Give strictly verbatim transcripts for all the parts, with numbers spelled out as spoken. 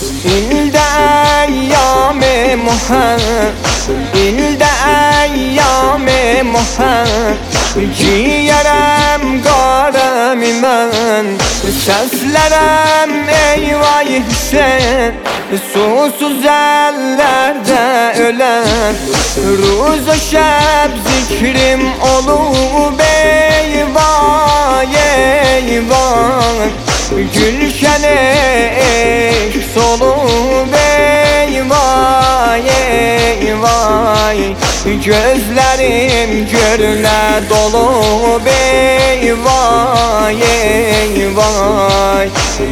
İlde eyyam-ı muhab, İlde eyyam-ı muhab, ciğerem garemi mən, seslerem eyvah Hüseyin, susuz ellerde ölen. Ruz o şeb zikrim olub eyvah eyvah, gülşene eş solub eyvah eyvah, gözlerim görle dolup eyvah eyvah.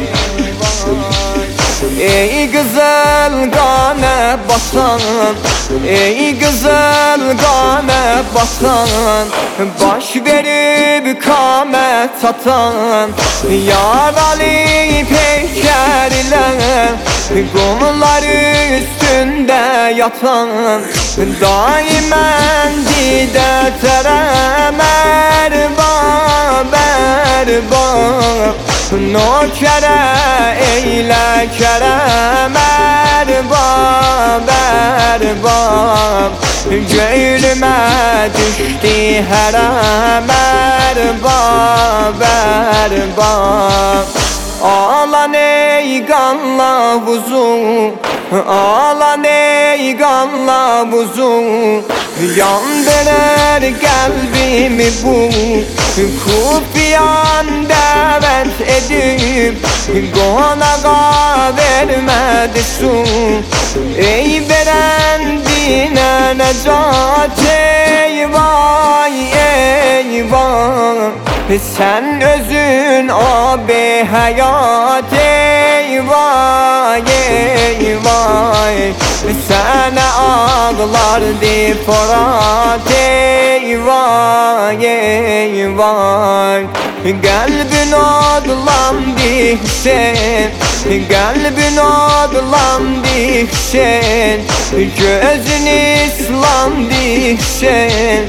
Ey güzel gane basan, ey güzel gane basan, baş verip kamet satan, yaralı peyker ile kumlar üstünde yatan, daimen dide terem erbab erbab, nokere eyle kerem erbab erbab, gönlüme düştü herem erbab erbab. Ağlan ey kanla buzum, ağlan ey kanla buzum, yandırır kalbimi bu kufiyan davet edip, konağa vermedi su. Ey veren dine necat eyvah eyvah, sen özün abi hayat eyvah eyvah, sana ağlardı Fırat eyvah eyvah. Kalbin odlandı sen, kalbin odlandı sen, gözün islandı sen,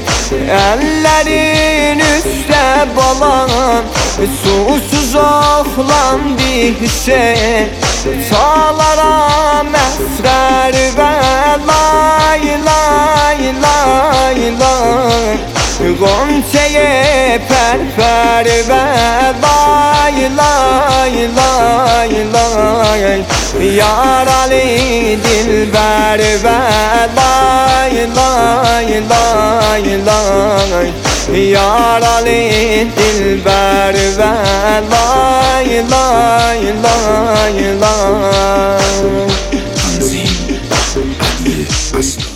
ellerin üstte balan, susuz ohlandı sen. Sağlara mesrer ve lay lay lay lay, Gonçeye perper ve lay lay lay lay, yaralı dilber ve lay lay lay lay, yaralı dilber ve lay lay lay lay. Tanzim Adil Aslı.